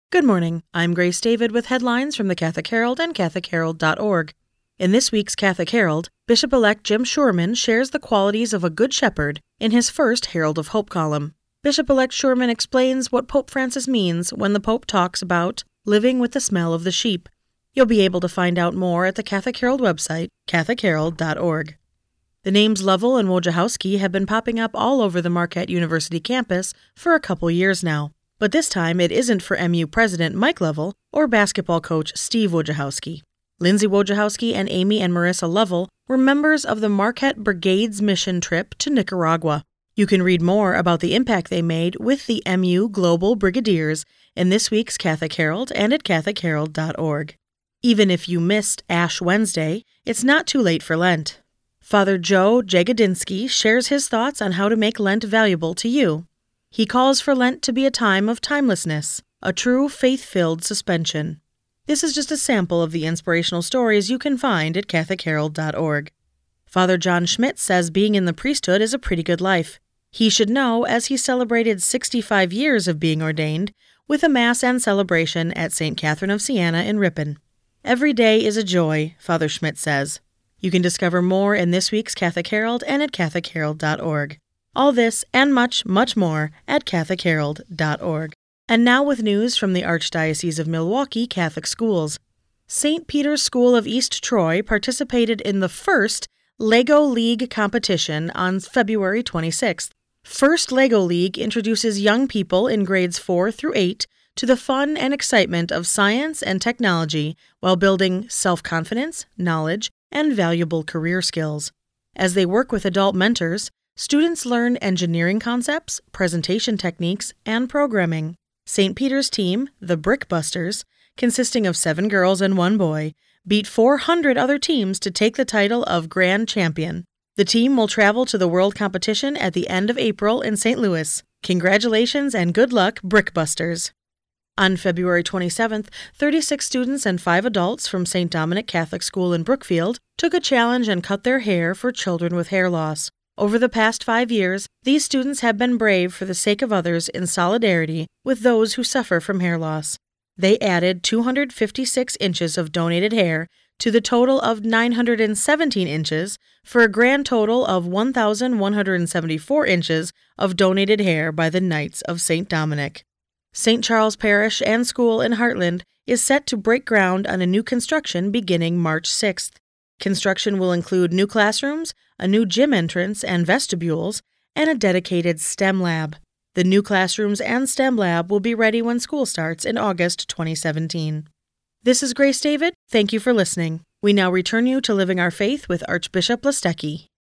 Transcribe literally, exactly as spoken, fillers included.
Good morning. I'm Grace David with headlines from the Catholic Herald and Catholic Herald dot org. In this week's Catholic Herald, Bishop-elect Jim Schurman shares the qualities of a good shepherd in his first Herald of Hope column. Bishop-elect Schurman explains what Pope Francis means when the Pope talks about living with the smell of the sheep. You'll be able to find out more at the Catholic Herald website, Catholic Herald dot org. The names Lovell and Wojciechowski have been popping up all over the Marquette University campus for a couple years now. But this time it isn't for M U President Mike Lovell or basketball coach Steve Wojciechowski. Lindsay Wojciechowski and Amy and Marissa Lovell were members of the Marquette Brigade's mission trip to Nicaragua. You can read more about the impact they made with the M U Global Brigadiers in this week's Catholic Herald and at Catholic Herald dot org. Even if you missed Ash Wednesday, it's not too late for Lent. Father Joe Jagodinsky shares his thoughts on how to make Lent valuable to you. He calls for Lent to be a time of timelessness, a true faith-filled suspension. This is just a sample of the inspirational stories you can find at Catholic Herald dot org. Father John Schmidt says being in the priesthood is a pretty good life. He should know as he celebrated sixty-five years of being ordained with a Mass and celebration at Saint Catherine of Siena in Ripon. Every day is a joy, Father Schmidt says. You can discover more in this week's Catholic Herald and at Catholic Herald dot org. All this and much, much more at Catholic Herald dot org. And now with news from the Archdiocese of Milwaukee Catholic Schools. Saint Peter's School of East Troy participated in the first LEGO League competition on February twenty-sixth. First LEGO League introduces young people in grades four through eight to the fun and excitement of science and technology while building self-confidence, knowledge, and valuable career skills. As they work with adult mentors, students learn engineering concepts, presentation techniques, and programming. Saint Peter's team, the Brickbusters, consisting of seven girls and one boy, beat four hundred other teams to take the title of Grand Champion. The team will travel to the World Competition at the end of April in Saint Louis. Congratulations and good luck, Brickbusters! On February twenty-seventh, thirty-six students and five adults from Saint Dominic Catholic School in Brookfield took a challenge and cut their hair for children with hair loss. Over the past five years, these students have been brave for the sake of others in solidarity with those who suffer from hair loss. They added two hundred fifty-six inches of donated hair to the total of nine hundred seventeen inches for a grand total of one thousand one hundred seventy-four inches of donated hair by the Knights of Saint Dominic. Saint Charles Parish and School in Heartland is set to break ground on a new construction beginning March sixth. Construction will include new classrooms, a new gym entrance and vestibules, and a dedicated STEM lab. The new classrooms and STEM lab will be ready when school starts in August twenty seventeen. This is Grace David. Thank you for listening. We now return you to Living Our Faith with Archbishop Listecki.